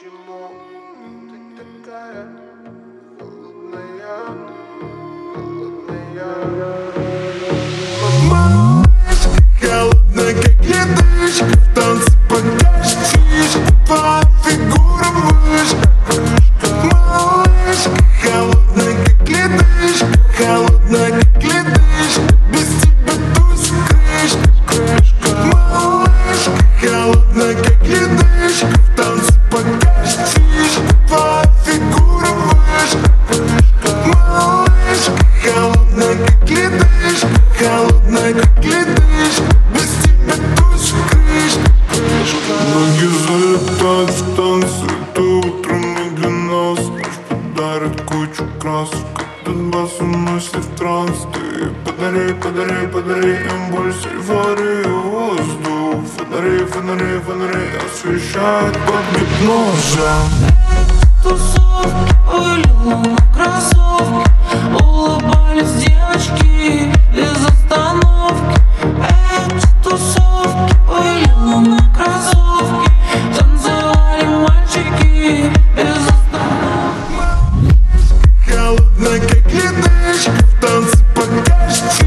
почему ты такая холодная, холодная? Малышка холодная, как ледышка, в танце покачаешь, твоя фигура вышка. Малышка холодная, как ледышка, холодная, как ледышка, без тебя тусь крышка. Малышка холодная, как ледышка, в танце покачаешь, твоя фигура вышка. Малышка холодная, как ледышка, холодная, как ледышка, без тебя тусь крышка. Ноги залетают в танцы, это утро не для нас. Ночь подарит кучу красок, этот бас уносит в транс. Ты подари, подари, подари им больше эйфорию, воздух. Фонари, фонари, фонари освещают под гипнозом. Тусовки были луна кроссовки, улыбались девочки без остановки. Эти тусовки были луна кроссовки, танцевали мальчики без остановки. Холодная, как ледышка, в танце покачаешь.